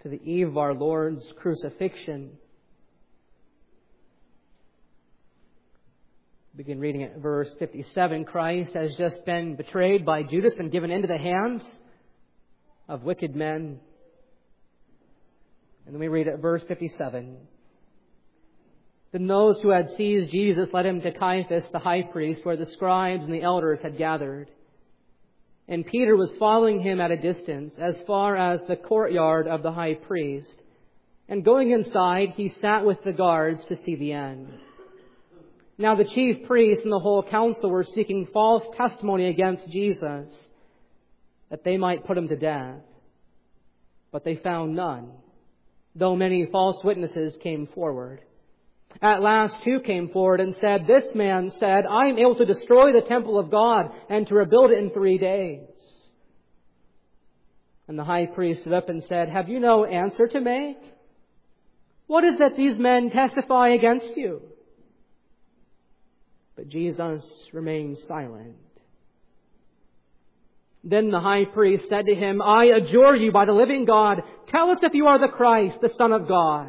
to the eve of our Lord's crucifixion. Begin reading at verse 57. Christ has just been betrayed by Judas and given into the hands of wicked men. And then we read at verse 57. Then those who had seized Jesus led him to Caiaphas, the high priest, where the scribes and the elders had gathered. And Peter was following him at a distance, as far as the courtyard of the high priest. And going inside, he sat with the guards to see the end. Now the chief priests and the whole council were seeking false testimony against Jesus, that they might put him to death. But they found none, though many false witnesses came forward. At last two came forward and said, "This man said, I am able to destroy the temple of God and to rebuild it in 3 days." And the high priest stood up and said, "Have you no answer to make? What is that these men testify against you?" But Jesus remained silent. Then the high priest said to him, "I adjure you by the living God, tell us if you are the Christ, the Son of God."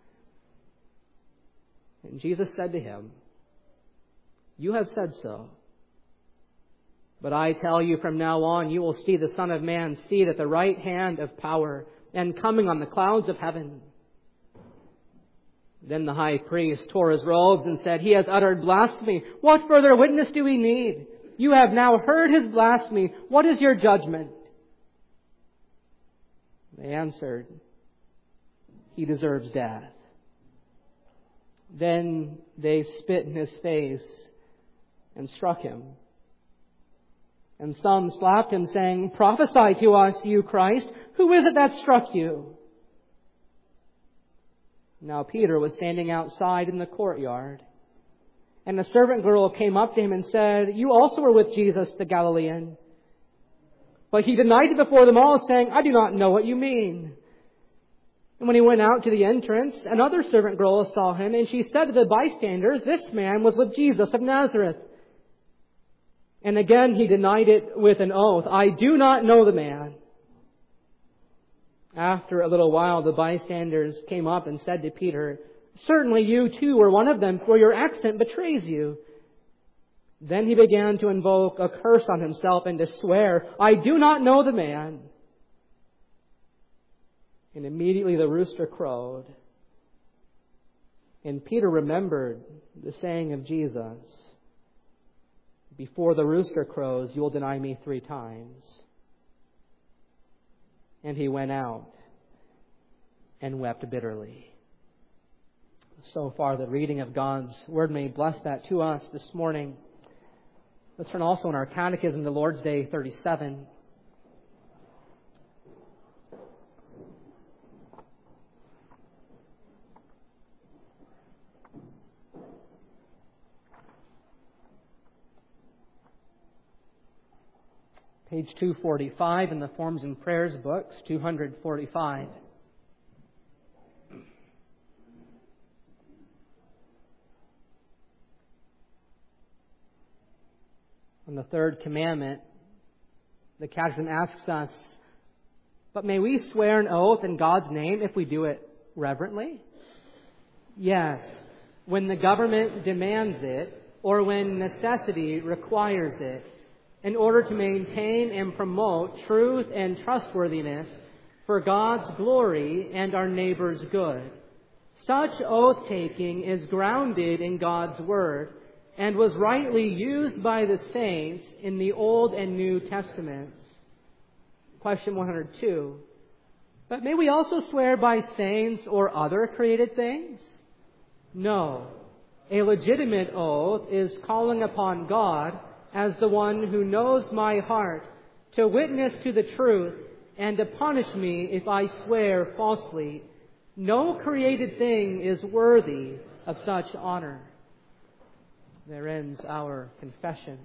And Jesus said to him, "You have said so. But I tell you, from now on you will see the Son of Man seated at the right hand of power and coming on the clouds of heaven." Then the high priest tore his robes and said, "He has uttered blasphemy. What further witness do we need? You have now heard his blasphemy. What is your judgment?" They answered, "He deserves death." Then they spit in his face and struck him. And some slapped him, saying, "Prophesy to us, you Christ. Who is it that struck you?" Now Peter was standing outside in the courtyard. And a servant girl came up to him and said, "You also were with Jesus the Galilean." But he denied it before them all, saying, "I do not know what you mean." And when he went out to the entrance, another servant girl saw him, and she said to the bystanders, "This man was with Jesus of Nazareth." And again he denied it with an oath, "I do not know the man." After a little while, the bystanders came up and said to Peter, "Certainly you too were one of them, for your accent betrays you." Then he began to invoke a curse on himself and to swear, "I do not know the man." And immediately the rooster crowed. And Peter remembered the saying of Jesus, "Before the rooster crows, you will deny me 3 times." And he went out and wept bitterly. So far, the reading of God's Word. May He bless that to us this morning. Let's turn also in our catechism to Lord's Day 37. Page 245 in the Forms and Prayers books, 245. On the third commandment, the Catechism asks us, "But may we swear an oath in God's name if we do it reverently?" Yes, when the government demands it or when necessity requires it, in order to maintain and promote truth and trustworthiness for God's glory and our neighbor's good. Such oath-taking is grounded in God's Word and was rightly used by the saints in the Old and New Testaments. Question 102. But may we also swear by saints or other created things? No. A legitimate oath is calling upon God as the one who knows my heart to witness to the truth and to punish me if I swear falsely. No created thing is worthy of such honor. There ends our confession.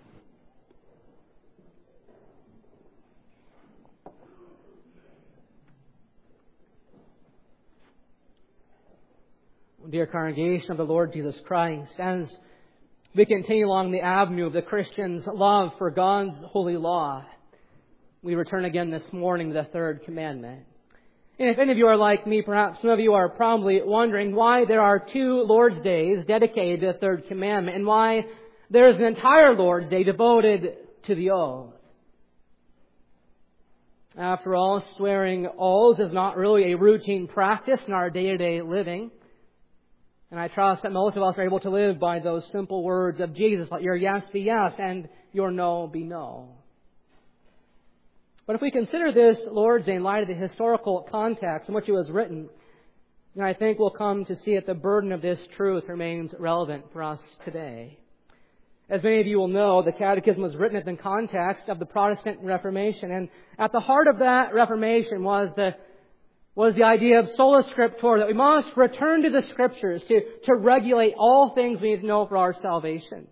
Dear congregation of the Lord Jesus Christ, as we continue along the avenue of the Christian's love for God's holy law, we return again this morning to the third commandment. And if any of you are like me, perhaps some of you are probably wondering why there are 2 Lord's Days dedicated to the third commandment and why there is an entire Lord's Day devoted to the oath. After all, swearing oaths is not really a routine practice in our day-to-day living. And I trust that most of us are able to live by those simple words of Jesus, let your yes be yes and your no be no. But if we consider this Lord's Day in light of the historical context in which it was written, then I think we'll come to see that the burden of this truth remains relevant for us today. As many of you will know, the Catechism was written in the context of the Protestant Reformation, and at the heart of that Reformation was the idea of sola scriptura, that we must return to the Scriptures to regulate all things we need to know for our salvation.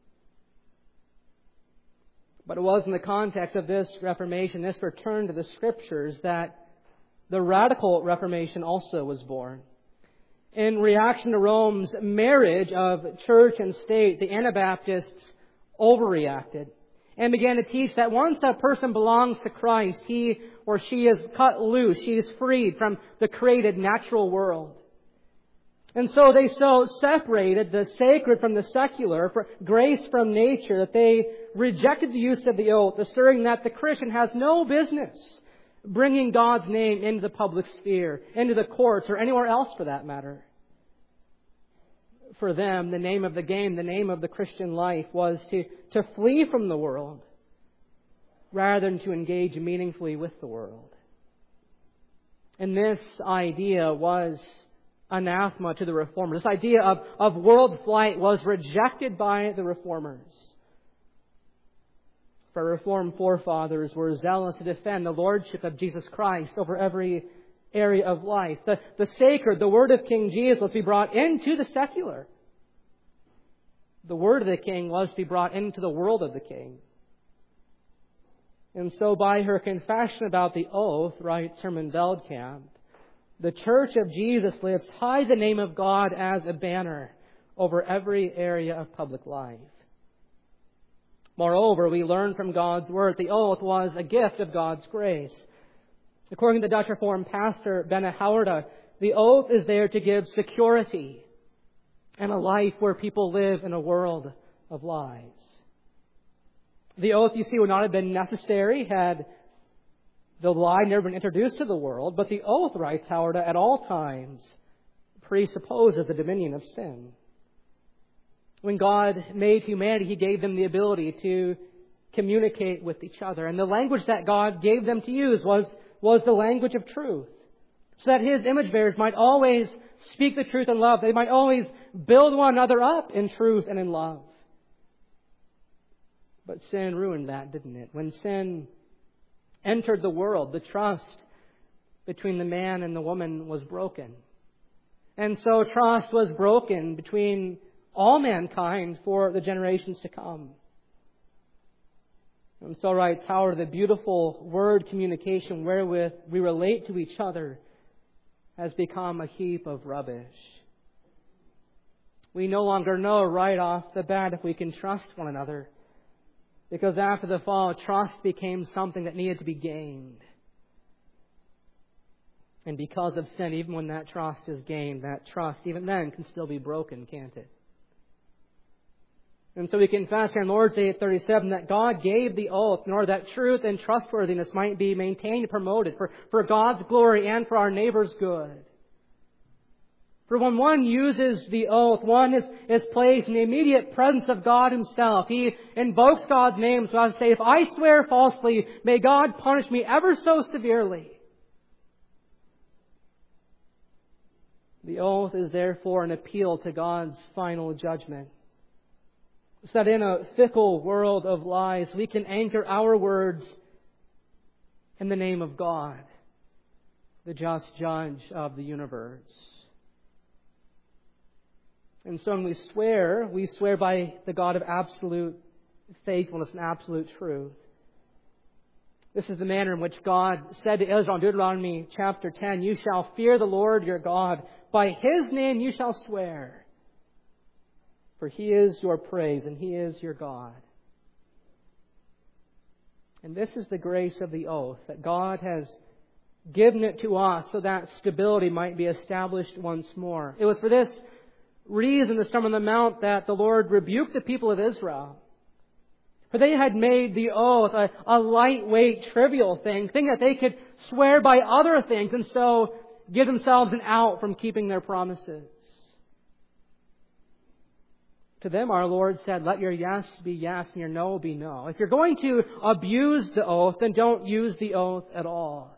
But it was in the context of this Reformation, this return to the Scriptures, that the radical Reformation also was born. In reaction to Rome's marriage of church and state, the Anabaptists overreacted and began to teach that once a person belongs to Christ, he or she is cut loose, she is freed from the created natural world. And so they so separated the sacred from the secular, grace from nature, that they rejected the use of the oath, asserting that the Christian has no business bringing God's name into the public sphere, into the courts, or anywhere else for that matter. For them, the name of the game, the name of the Christian life was to flee from the world rather than to engage meaningfully with the world. And this idea was anathema to the Reformers. This idea of world flight was rejected by the Reformers. For Reformed forefathers were zealous to defend the lordship of Jesus Christ over every area of life. The sacred, the word of King Jesus, was to be brought into the secular. The word of the King was to be brought into the world of the King. And so by her confession about the oath, writes Herman Veldkamp, the Church of Jesus lifts high the name of God as a banner over every area of public life. Moreover, we learn from God's Word the oath was a gift of God's grace. According to the Dutch Reformed pastor Benne Houwerda, the oath is there to give security and a life where people live in a world of lies. The oath, you see, would not have been necessary had the lie never been introduced to the world, but the oath, writes Houwerda, at all times presupposes the dominion of sin. When God made humanity, He gave them the ability to communicate with each other. And the language that God gave them to use was the language of truth. So that His image bearers might always speak the truth in love. They might always build one another up in truth and in love. But sin ruined that, didn't it? When sin entered the world, the trust between the man and the woman was broken. And so trust was broken between all mankind for the generations to come. And so writes Howard, the beautiful word communication wherewith we relate to each other has become a heap of rubbish. We no longer know right off the bat if we can trust one another, because after the fall, trust became something that needed to be gained. And because of sin, even when that trust is gained, that trust even then can still be broken, can't it? And so we confess here in Lord's Day 37 that God gave the oath in order that truth and trustworthiness might be maintained and promoted for God's glory and for our neighbor's good. For when one uses the oath, one is placed in the immediate presence of God Himself. He invokes God's name so as to say, if I swear falsely, may God punish me ever so severely. The oath is therefore an appeal to God's final judgment. So that in a fickle world of lies, we can anchor our words in the name of God, the just judge of the universe. And so when we swear by the God of absolute faithfulness and absolute truth. This is the manner in which God said to Israel in Deuteronomy chapter 10, you shall fear the Lord your God. By His name you shall swear. For He is your praise and He is your God. And this is the grace of the oath, that God has given it to us so that stability might be established once more. It was for this reason, the Sermon on the Mount, that the Lord rebuked the people of Israel. For they had made the oath a lightweight, trivial thing that they could swear by other things and so give themselves an out from keeping their promises. To them our Lord said, let your yes be yes and your no be no. If you're going to abuse the oath, then don't use the oath at all.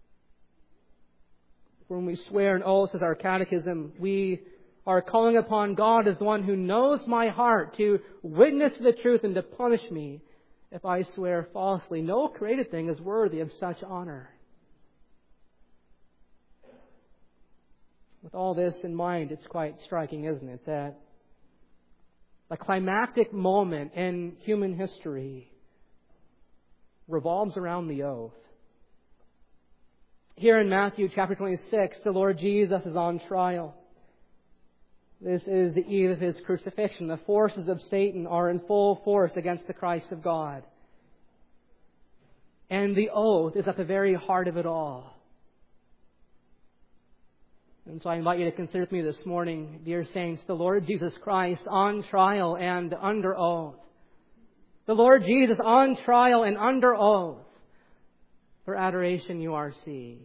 When we swear an oath, as our catechism, we are calling upon God as the one who knows my heart to witness the truth and to punish me if I swear falsely. No created thing is worthy of such honor. With all this in mind, it's quite striking, isn't it, that the climactic moment in human history revolves around the oath. Here in Matthew chapter 26, the Lord Jesus is on trial. This is the eve of His crucifixion. The forces of Satan are in full force against the Christ of God. And the oath is at the very heart of it all. And so I invite you to consider with me this morning, dear saints, the Lord Jesus Christ on trial and under oath. The Lord Jesus on trial and under oath for Adoration URC.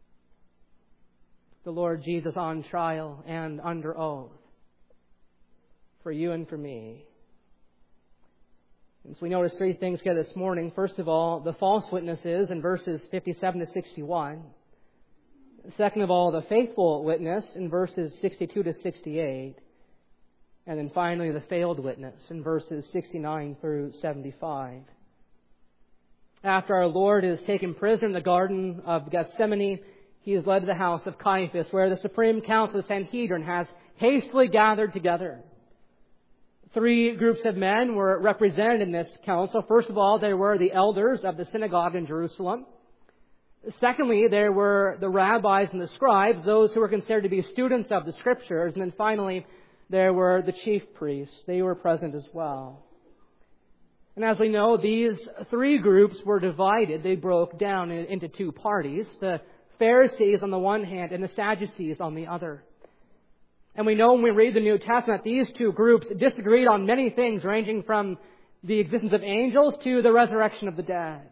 The Lord Jesus on trial and under oath for you and for me. And so we notice three things here this morning. First of all, the false witnesses in verses 57 to 61. Second of all, the faithful witness in verses 62 to 68. And then finally, the failed witness in verses 69 through 75. After our Lord is taken prisoner in the Garden of Gethsemane, He is led to the house of Caiaphas, where the Supreme Council of Sanhedrin has hastily gathered together. Three groups of men were represented in this council. First of all, there were the elders of the synagogue in Jerusalem. Secondly, there were the rabbis and the scribes, those who were considered to be students of the Scriptures. And then finally, there were the chief priests. They were present as well. And as we know, these three groups were divided. They broke down into two parties, the Pharisees on the one hand and the Sadducees on the other. And we know when we read the New Testament, these two groups disagreed on many things, ranging from the existence of angels to the resurrection of the dead.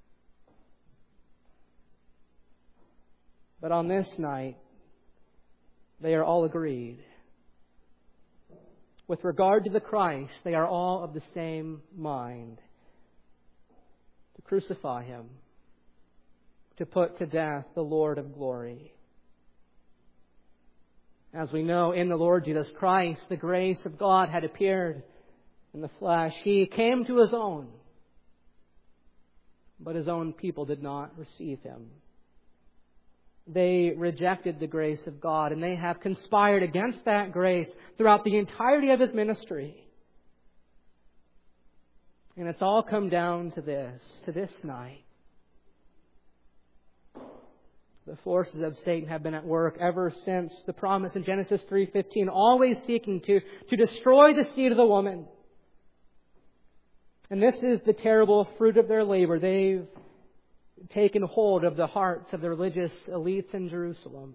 But on this night, they are all agreed. With regard to the Christ, they are all of the same mind. To crucify Him. To put to death the Lord of glory. As we know, in the Lord Jesus Christ, the grace of God had appeared in the flesh. He came to His own, but His own people did not receive Him. They rejected the grace of God, and they have conspired against that grace throughout the entirety of His ministry. And it's all come down to this night. The forces of Satan have been at work ever since the promise in Genesis 3:15, always seeking to destroy the seed of the woman. And this is the terrible fruit of their labor. They've taken hold of the hearts of the religious elites in Jerusalem.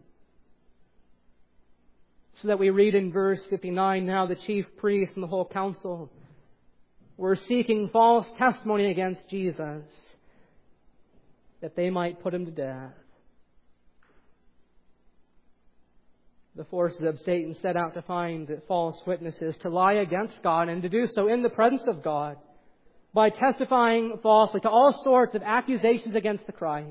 So that we read in verse 59, now the chief priests and the whole council were seeking false testimony against Jesus, that they might put Him to death. The forces of Satan set out to find false witnesses, to lie against God, and to do so in the presence of God, by testifying falsely to all sorts of accusations against the Christ.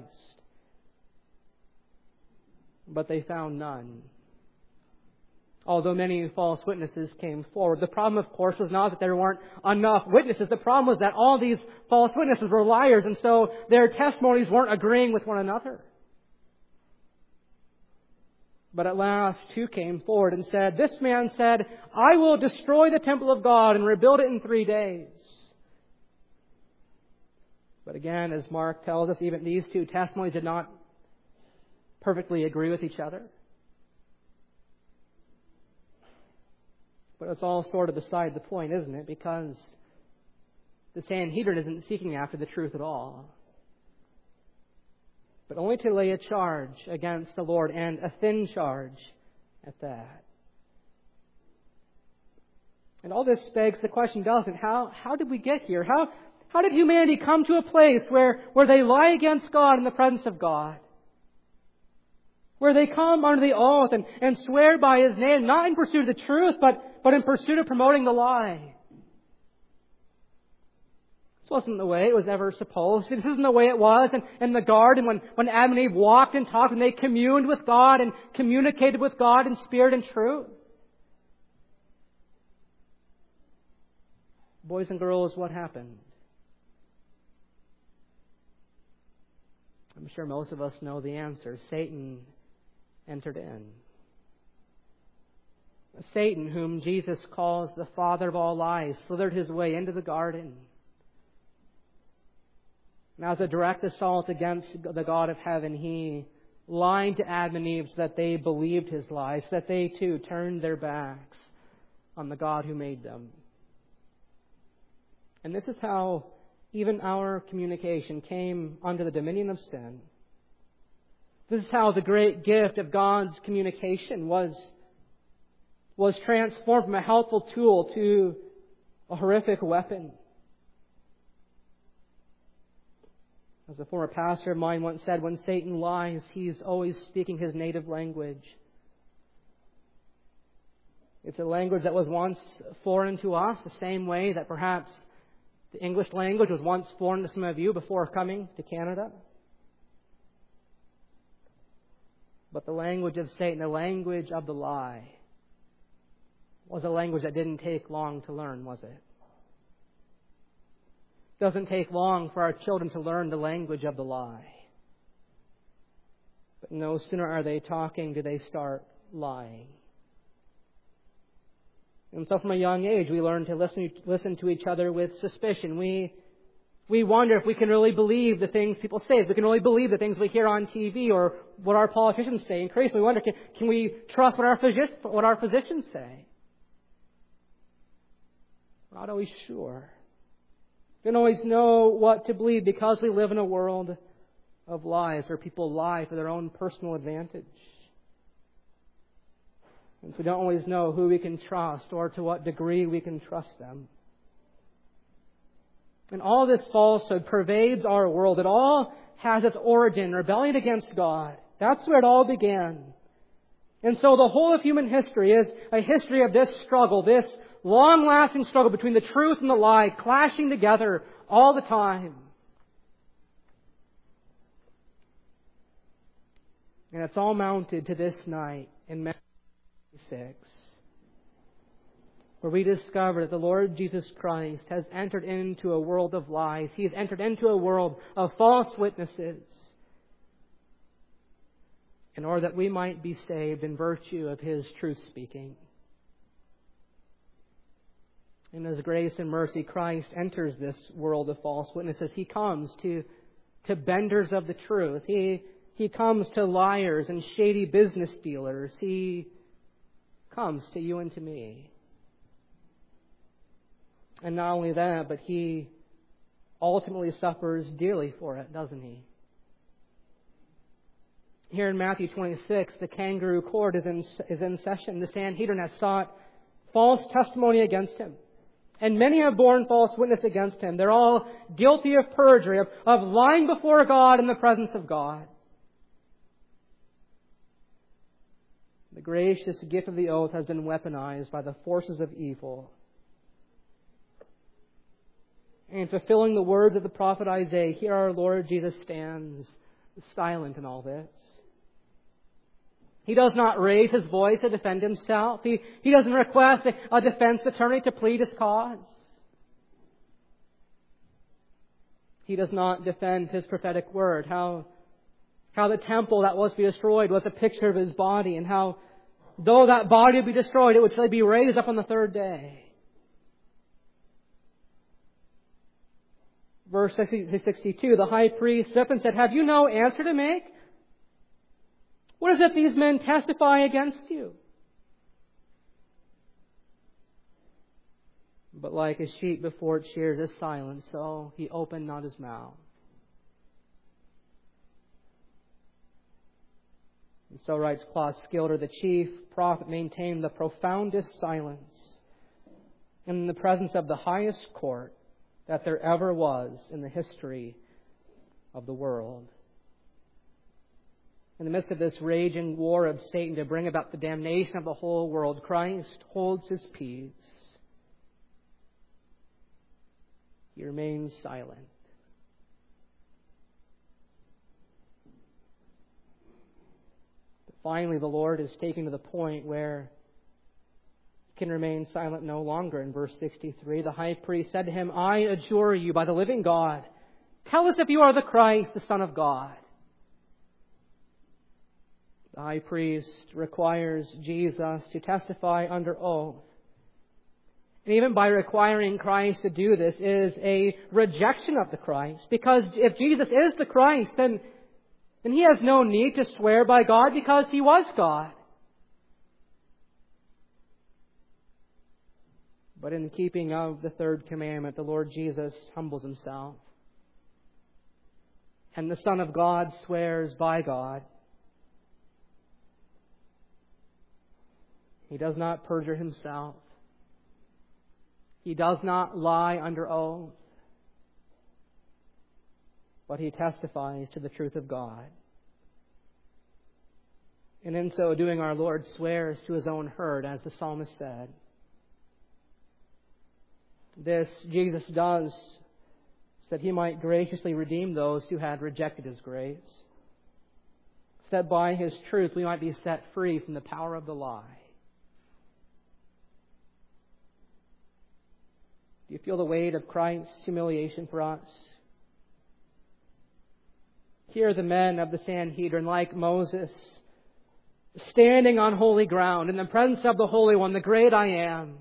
But they found none. Although many false witnesses came forward. The problem, of course, was not that there weren't enough witnesses. The problem was that all these false witnesses were liars, and so their testimonies weren't agreeing with one another. But at last, two came forward and said, this man said, I will destroy the temple of God and rebuild it in 3 days. But again, as Mark tells us, even these two testimonies did not perfectly agree with each other. But it's all sort of beside the point, isn't it? Because the Sanhedrin isn't seeking after the truth at all. but only to lay a charge against the Lord, and a thin charge at that. And all this begs the question, doesn't it? How did we get here? How did humanity come to a place where they lie against God in the presence of God? Where they come under the oath and swear by His name, not in pursuit of the truth, but in pursuit of promoting the lie. This wasn't the way it was ever supposed. This isn't the way it was in the garden when Adam and Eve walked and talked and they communed with God and communicated with God in spirit and truth. Boys and girls, what happened? I'm sure most of us know the answer. Satan entered in. Satan, whom Jesus calls the father of all lies, slithered his way into the garden. Now, as a direct assault against the God of heaven, he lied to Adam and Eve so that they believed his lies, so that they too turned their backs on the God who made them. And this is how even our communication came under the dominion of sin. This is how the great gift of God's communication was transformed from a helpful tool to a horrific weapon. As a former pastor of mine once said, when Satan lies, he's always speaking his native language. It's a language that was once foreign to us, the same way that perhaps the English language was once foreign to some of you before coming to Canada. But the language of Satan, the language of the lie, was a language that didn't take long to learn, was it? It doesn't take long for our children to learn the language of the lie. But no sooner are they talking do they start lying. And so from a young age we learn to listen to each other with suspicion. We wonder if we can really believe the things people say, if we can really believe the things we hear on TV or what our politicians say. Increasingly we wonder, can we trust what our physicians say? We're not always sure. We don't always know what to believe because we live in a world of lies where people lie for their own personal advantage. And so we don't always know who we can trust or to what degree we can trust them. And all this falsehood pervades our world. It all has its origin, rebellion against God. That's where it all began. And so the whole of human history is a history of this struggle, this long-lasting struggle between the truth and the lie, clashing together all the time. And it's all mounted to this night in Matthew 6, where we discover that the Lord Jesus Christ has entered into a world of lies. He has entered into a world of false witnesses in order that we might be saved in virtue of His truth-speaking. In His grace and mercy, Christ enters this world of false witnesses. He comes to benders of the truth. He comes to liars and shady business dealers. He comes to you and to me. And not only that, but He ultimately suffers dearly for it, doesn't He? Here in Matthew 26, the kangaroo court is in session. The Sanhedrin has sought false testimony against Him. And many have borne false witness against Him. They're all guilty of perjury, of lying before God in the presence of God. The gracious gift of the oath has been weaponized by the forces of evil. And fulfilling the words of the prophet Isaiah, here our Lord Jesus stands silent in all this. He does not raise His voice to defend Himself. He doesn't request a defense attorney to plead His cause. He does not defend His prophetic word. How the temple that was to be destroyed was a picture of His body, and how though that body would be destroyed, it would still be raised up on the third day. Verse 62, the high priest stood up and said, "Have you no answer to make? What is it these men testify against you?" But like a sheep before its shears is silent, so He opened not His mouth. And so writes Klaus Skilder, the chief prophet maintained the profoundest silence in the presence of the highest court that there ever was in the history of the world. In the midst of this raging war of Satan to bring about the damnation of the whole world, Christ holds His peace. He remains silent. But finally, the Lord is taken to the point where He can remain silent no longer. In verse 63, the high priest said to Him, I adjure you by the living God, tell us if you are the Christ, the Son of God. The high priest requires Jesus to testify under oath. And even by requiring Christ to do this is a rejection of the Christ. Because if Jesus is the Christ, then He has no need to swear by God because He was God. But in keeping of the third commandment, the Lord Jesus humbles Himself. And the Son of God swears by God. He does not perjure Himself. He does not lie under oath. But He testifies to the truth of God. And in so doing, our Lord swears to His own herd, as the psalmist said. This Jesus does so that He might graciously redeem those who had rejected His grace. So that by His truth we might be set free from the power of the lie. Do you feel the weight of Christ's humiliation for us? Here the men of the Sanhedrin, like Moses, standing on holy ground in the presence of the Holy One, the great I Am.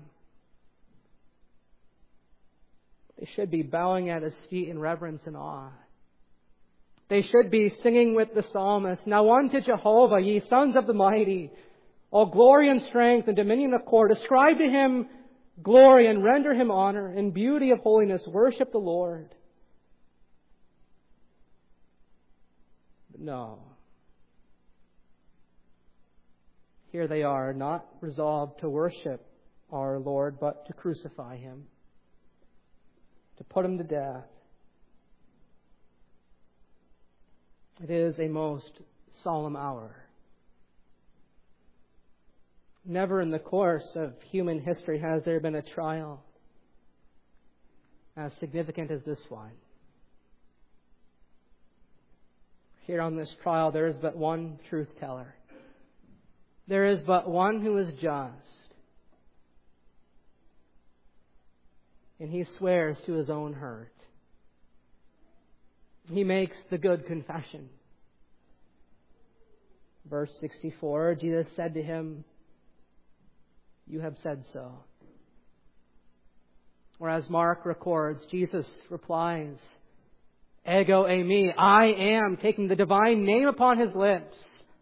They should be bowing at His feet in reverence and awe. They should be singing with the psalmist, Now unto Jehovah, ye sons of the mighty, all glory and strength and dominion of court, ascribe to Him glory and render Him honor. In beauty of holiness, worship the Lord. But no. Here they are, not resolved to worship our Lord, but to crucify Him, to put Him to death. It is a most solemn hour. Never in the course of human history has there been a trial as significant as this one. Here on this trial, there is but one truth teller. There is but one who is just. And He swears to His own hurt. He makes the good confession. Verse 64, Jesus said to him, You have said so. Or as Mark records, Jesus replies, Ego eimi, I am, taking the divine name upon His lips.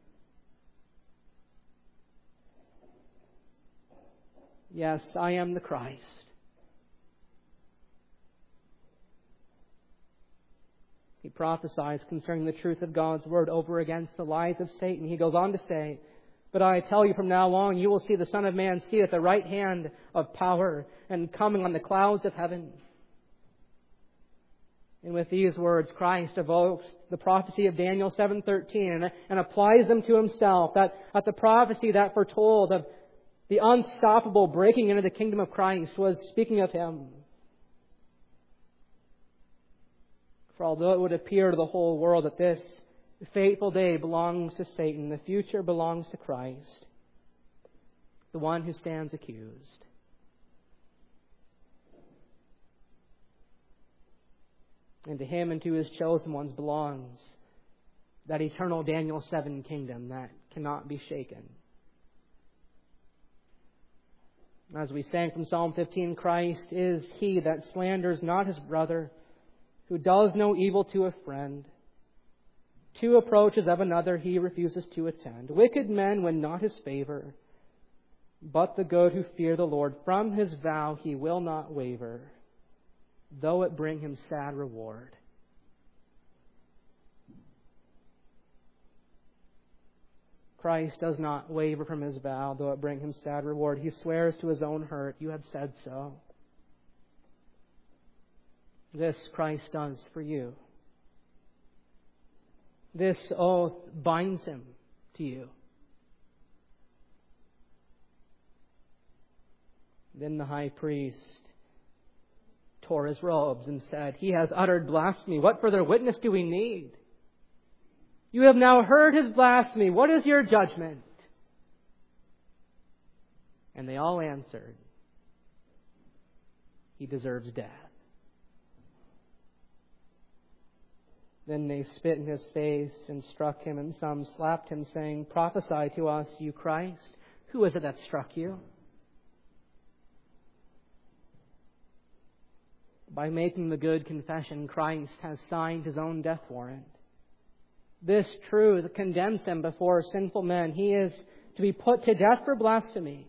Yes, I am the Christ. He prophesies concerning the truth of God's Word over against the lies of Satan. He goes on to say, But I tell you from now on, you will see the Son of Man seated at the right hand of power and coming on the clouds of heaven. And with these words, Christ evokes the prophecy of Daniel 7:13 and applies them to Himself. That the prophecy that foretold of the unstoppable breaking into the kingdom of Christ was speaking of Him. For although it would appear to the whole world that this fateful day belongs to Satan, the future belongs to Christ, the one who stands accused. And to Him and to His chosen ones belongs that eternal Daniel 7 kingdom that cannot be shaken. As we sang from Psalm 15, Christ is He that slanders not his brother, who does no evil to a friend. To approaches of another He refuses to attend. Wicked men win not His favor, but the good who fear the Lord, from His vow He will not waver, though it bring him sad reward. Christ does not waver from his vow, though it bring him sad reward. He swears to his own hurt, you have said so. This Christ does for you. This oath binds him to you. Then the high priest tore his robes and said, He has uttered blasphemy. What further witness do we need? You have now heard his blasphemy. What is your judgment? And they all answered, He deserves death. Then they spit in his face and struck him, and some slapped him, saying, Prophesy to us, you Christ. Who is it that struck you? By making the good confession, Christ has signed his own death warrant. This truth condemns him before sinful men. He is to be put to death for blasphemy.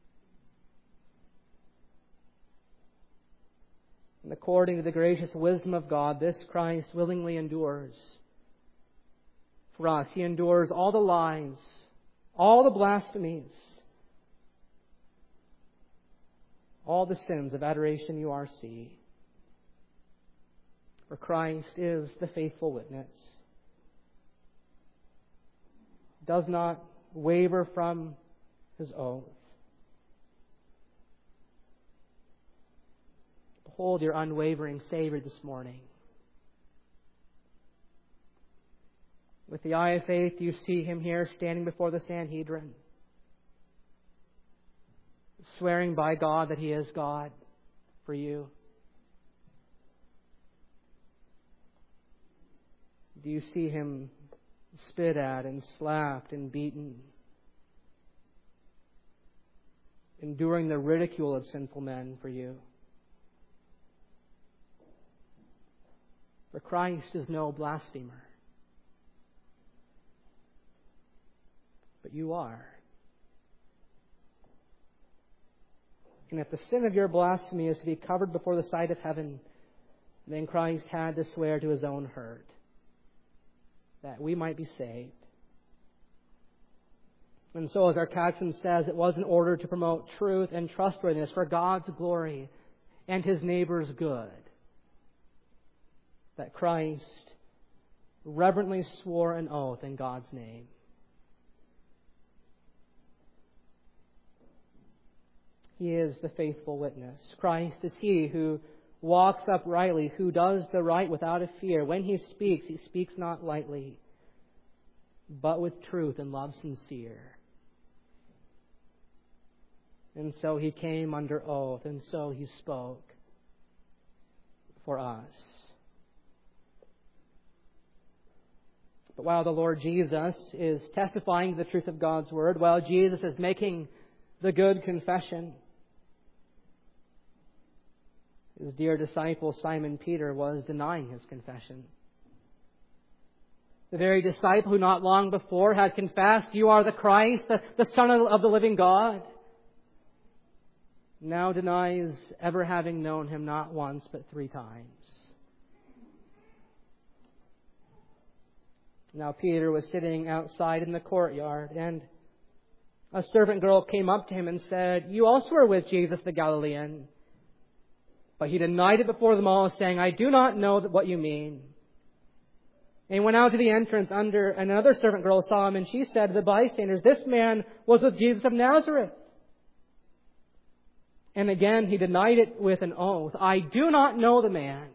And according to the gracious wisdom of God, this Christ willingly endures for us. He endures all the lies, all the blasphemies, all the sins of adoration you are see. For Christ is the faithful witness, does not waver from his oath. Behold your unwavering Savior this morning. With the eye of faith, you see him here standing before the Sanhedrin, swearing by God that he is God for you. Do you see him spit at and slapped and beaten, enduring the ridicule of sinful men for you? For Christ is no blasphemer, but you are. And if the sin of your blasphemy is to be covered before the sight of heaven, then Christ had to swear to his own hurt, that we might be saved. And so, as our catechism says, it was in order to promote truth and trustworthiness for God's glory and his neighbor's good that Christ reverently swore an oath in God's name. He is the faithful witness. Christ is he who walks uprightly, who does the right without a fear. When he speaks not lightly, but with truth and love sincere. And so he came under oath, and so he spoke for us. But while the Lord Jesus is testifying to the truth of God's Word, while Jesus is making the good confession, his dear disciple Simon Peter was denying his confession. The very disciple who not long before had confessed, You are the Christ, the Son of the living God, now denies ever having known him not once but 3 times. Now Peter was sitting outside in the courtyard, and a servant girl came up to him and said, You also are with Jesus the Galilean. But he denied it before them all, saying, I do not know what you mean. And he went out to the entrance and another servant girl saw him, and she said to the bystanders, This man was with Jesus of Nazareth. And again he denied it with an oath, I do not know the man.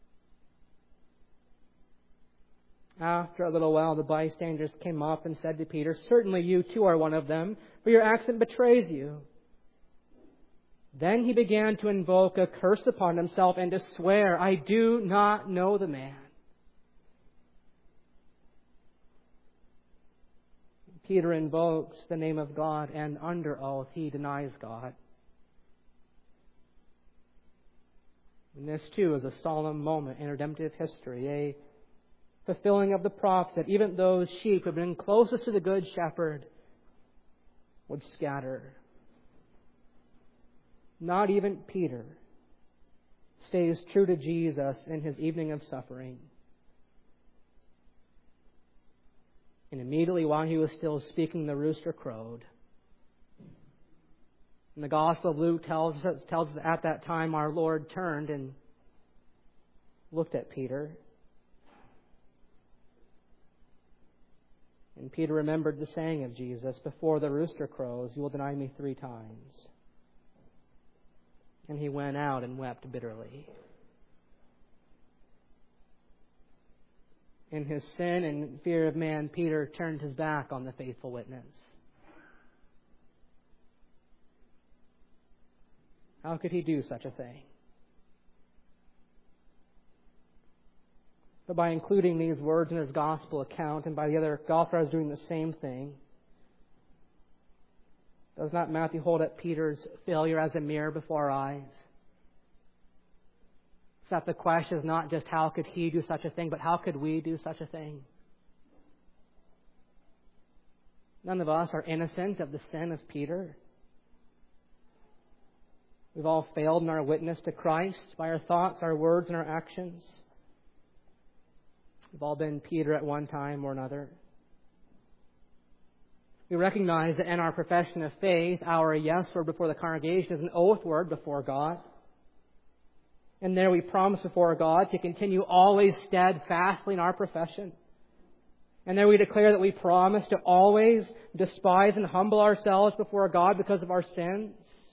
After a little while, the bystanders came up and said to Peter, Certainly you too are one of them, for your accent betrays you. Then he began to invoke a curse upon himself and to swear, I do not know the man. Peter invokes the name of God, and under oath he denies God. And this too is a solemn moment in redemptive history, a fulfilling of the prophets that even those sheep who have been closest to the Good Shepherd would scatter. Not even Peter stays true to Jesus in his evening of suffering. And immediately while he was still speaking, the rooster crowed. And the Gospel of Luke tells us at that time our Lord turned and looked at Peter. And Peter remembered the saying of Jesus, before the rooster crows, you will deny me 3 times. And he went out and wept bitterly. In his sin and fear of man, Peter turned his back on the faithful witness. How could he do such a thing? But by including these words in his gospel account, and by the other authors doing the same thing, does not Matthew hold up Peter's failure as a mirror before our eyes? So that the question is not just how could he do such a thing, but how could we do such a thing? None of us are innocent of the sin of Peter. We've all failed in our witness to Christ by our thoughts, our words, and our actions. We've all been Peter at one time or another. We recognize that in our profession of faith, our yes word before the congregation is an oath word before God. And there we promise before God to continue always steadfastly in our profession. And there we declare that we promise to always despise and humble ourselves before God because of our sins.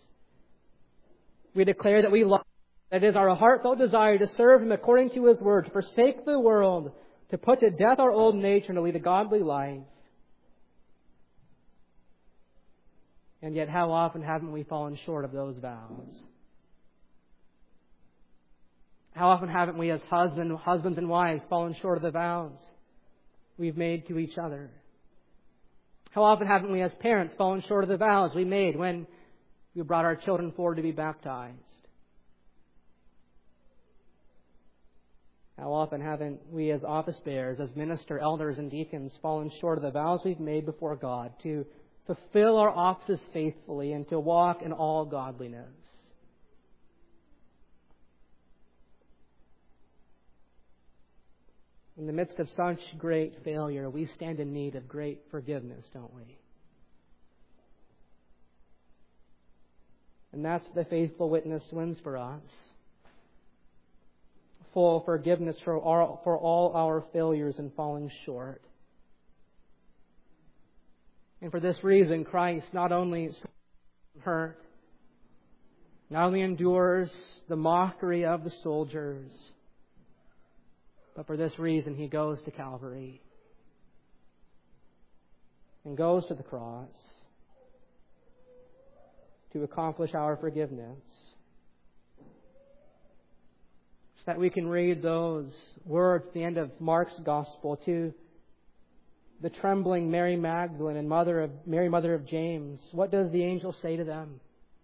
We declare that we love, that it is our heartfelt desire to serve Him according to His word, to forsake the world, to put to death our old nature, and to lead a godly life. And yet how often haven't we fallen short of those vows? How often haven't we as husbands and wives fallen short of the vows we've made to each other? How often haven't we as parents fallen short of the vows we made when we brought our children forward to be baptized? How often haven't we as office bearers, as minister, elders, and deacons fallen short of the vows we've made before God to fulfill our offices faithfully and to walk in all godliness? In the midst of such great failure, we stand in need of great forgiveness, don't we? And that's the faithful witness wins for us. Full forgiveness for all our failures and falling short. And for this reason, Christ not only hurt, not only endures the mockery of the soldiers, but for this reason He goes to Calvary and goes to the cross to accomplish our forgiveness. So that we can read those words at the end of Mark's Gospel to the trembling Mary Magdalene and Mary, mother of James. What does the angel say to them?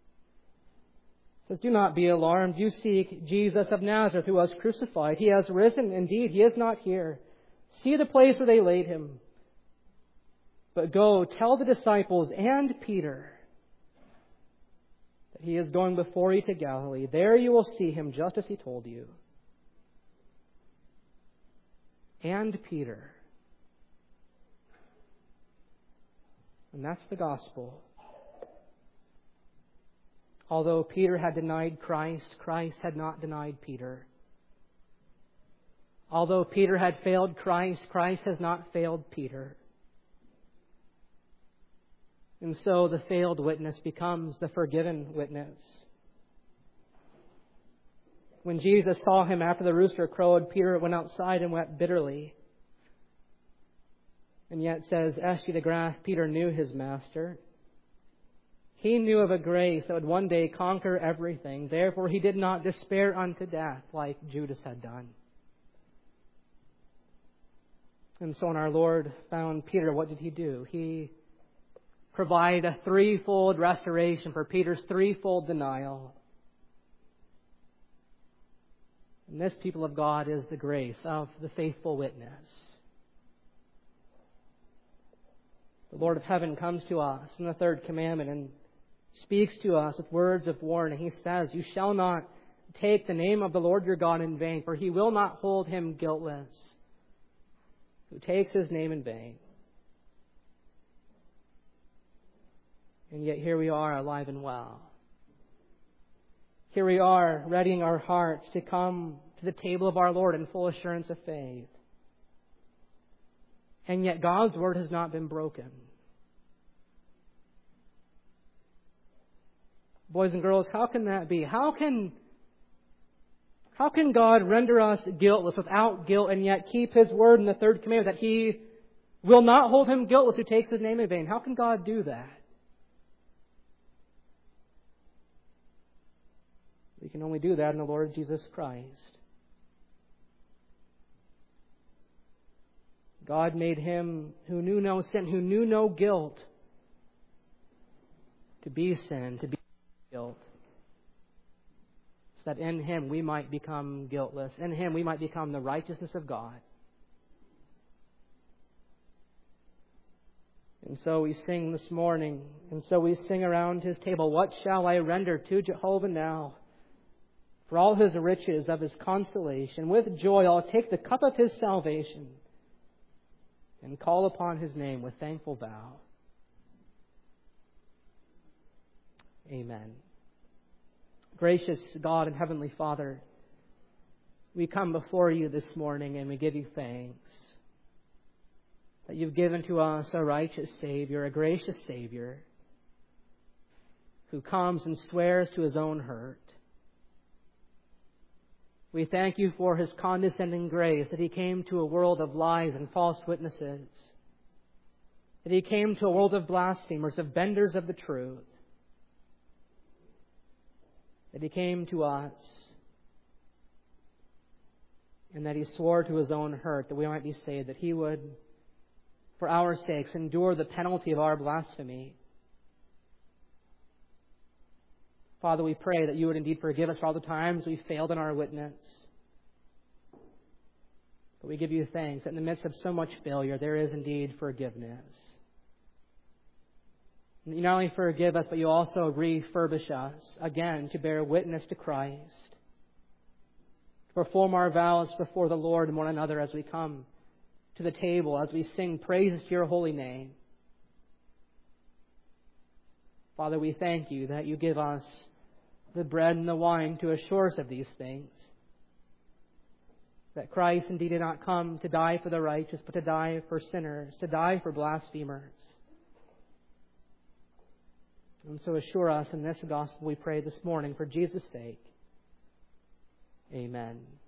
He says, "Do not be alarmed. You seek Jesus of Nazareth who was crucified. He has risen. Indeed, He is not here. See the place where they laid Him. But go, tell the disciples and Peter that He is going before you to Galilee. There you will see Him just as He told you." And Peter. And that's the gospel. Although Peter had denied Christ, Christ had not denied Peter. Although Peter had failed Christ, Christ has not failed Peter. And so the failed witness becomes the forgiven witness. When Jesus saw him after the rooster crowed, Peter went outside and wept bitterly. And yet, says S.G. de Graaf, Peter knew his Master. He knew of a grace that would one day conquer everything. Therefore, he did not despair unto death like Judas had done. And so when our Lord found Peter, what did He do? He provided a threefold restoration for Peter's threefold denial. And this, people of God, is the grace of the faithful witness. The Lord of heaven comes to us in the third commandment and speaks to us with words of warning. He says, "You shall not take the name of the Lord your God in vain, for He will not hold him guiltless who takes His name in vain." And yet here we are, alive and well. Here we are, readying our hearts to come to the table of our Lord in full assurance of faith. And yet God's word has not been broken. Boys and girls, how can that be? How can God render us guiltless without guilt and yet keep His word in the third commandment that He will not hold him guiltless who takes His name in vain? How can God do that? We can only do that in the Lord Jesus Christ. God made Him who knew no sin, who knew no guilt, to be sin, to be guilt, so that in Him we might become guiltless. In Him we might become the righteousness of God. And so we sing this morning, and so we sing around His table, what shall I render to Jehovah now? For all His riches of His consolation, with joy I'll take the cup of His salvation and call upon His name with thankful vow. Amen. Gracious God and Heavenly Father, we come before You this morning and we give You thanks that You've given to us a righteous Savior, a gracious Savior, who comes and swears to His own hurt. We thank You for His condescending grace, that He came to a world of lies and false witnesses, that He came to a world of blasphemers, of benders of the truth, that He came to us, and that He swore to His own hurt that we might be saved, that He would, for our sakes, endure the penalty of our blasphemy. Father, we pray that You would indeed forgive us for all the times we failed in our witness. But we give You thanks that in the midst of so much failure, there is indeed forgiveness. And You not only forgive us, but You also refurbish us again to bear witness to Christ, to perform our vows before the Lord and one another as we come to the table, as we sing praises to Your holy name. Father, we thank You that You give us the bread and the wine to assure us of these things. That Christ indeed did not come to die for the righteous, but to die for sinners, to die for blasphemers. And so assure us in this gospel, we pray this morning, for Jesus' sake. Amen.